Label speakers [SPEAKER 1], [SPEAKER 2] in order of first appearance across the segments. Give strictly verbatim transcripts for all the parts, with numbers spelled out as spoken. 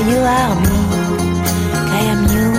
[SPEAKER 1] you are me. I am you.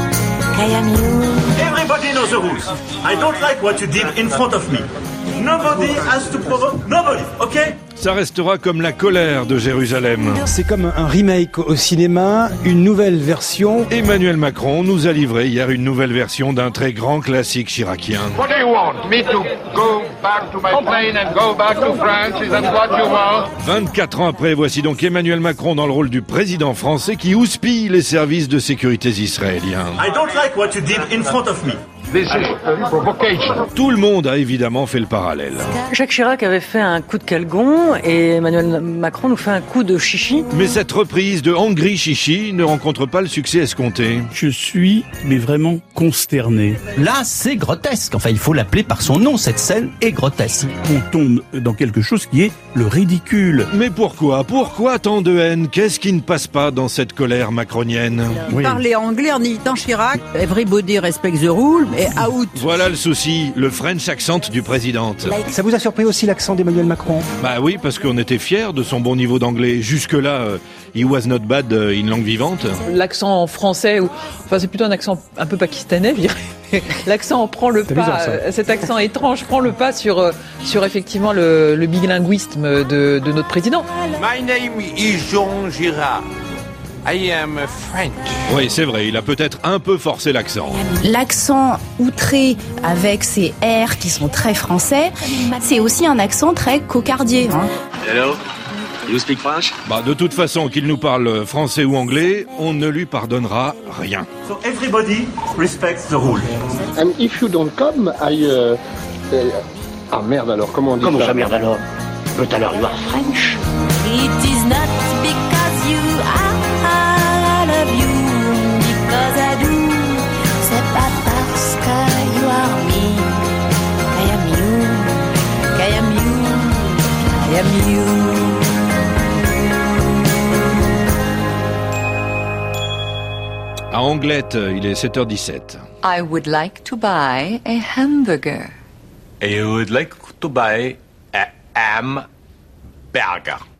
[SPEAKER 1] I am you.
[SPEAKER 2] Everybody knows the rules. I don't like what you did in front of me. Nobody has to provoke nobody, okay?
[SPEAKER 3] Ça restera comme la colère de Jérusalem.
[SPEAKER 4] C'est comme un remake au cinéma, une nouvelle version.
[SPEAKER 3] Emmanuel Macron nous a livré hier une nouvelle version d'un très grand classique chiracien.
[SPEAKER 5] What do you want? Me to go back to my plane and go back to France? Is that what you want?
[SPEAKER 3] vingt-quatre ans après, voici donc Emmanuel Macron dans le rôle du président français qui houspille les services de sécurité israéliens.
[SPEAKER 2] I don't like what you did in front of me.
[SPEAKER 5] This is a provocation.
[SPEAKER 3] Tout le monde a évidemment fait le parallèle.
[SPEAKER 6] Jacques Chirac avait fait un coup de calgon et Emmanuel Macron nous fait un coup de chichi.
[SPEAKER 3] Mais cette reprise de Hangry Chichi ne rencontre pas le succès escompté.
[SPEAKER 7] Je suis, mais vraiment consterné.
[SPEAKER 8] Là, c'est grotesque. Enfin, il faut l'appeler par son nom. Cette scène est grotesque.
[SPEAKER 7] On tombe dans quelque chose qui est le ridicule.
[SPEAKER 3] Mais pourquoi Pourquoi tant de haine? Qu'est-ce qui ne passe pas dans cette colère macronienne?
[SPEAKER 9] Oui. Parler anglais en imitant Chirac. Everybody respects the rule, mais out.
[SPEAKER 3] Voilà le souci, le French accent du président.
[SPEAKER 4] Ça vous a surpris aussi l'accent d'Emmanuel Macron?
[SPEAKER 3] Bah oui, parce qu'on était fiers de son bon niveau d'anglais. Jusque-là, euh, he was not bad euh, in langue vivante.
[SPEAKER 6] L'accent français, ou, enfin c'est plutôt un accent un peu pakistanais, je dirais. L'accent prend le
[SPEAKER 4] C'est
[SPEAKER 6] pas,
[SPEAKER 4] bizarre, ça.
[SPEAKER 6] euh, cet accent étrange prend le pas sur, euh, sur effectivement le, le bilinguisme de, de notre président.
[SPEAKER 10] My name is Jean Girard. I am French.
[SPEAKER 3] Oui, c'est vrai, il a peut-être un peu forcé l'accent.
[SPEAKER 11] L'accent outré avec ses R qui sont très français, c'est aussi un accent très cocardier. Hein.
[SPEAKER 12] Hello, you speak French?
[SPEAKER 3] Bah, de toute façon, qu'il nous parle français ou anglais, on ne lui pardonnera rien.
[SPEAKER 2] So everybody respects the rule.
[SPEAKER 13] And if you don't come, I... Uh, uh, ah merde alors, comment on dit
[SPEAKER 12] Comment
[SPEAKER 13] ça?
[SPEAKER 12] ça merde alors? Tout à l'heure, you are French.
[SPEAKER 1] It is not because you are, I love you, because I do. C'est pas parce que you are me. I am you, I am you, I am you.
[SPEAKER 3] À Anglette, il est sept heures dix-sept.
[SPEAKER 14] I would like to buy a hamburger.
[SPEAKER 10] I would like to buy a hamburger.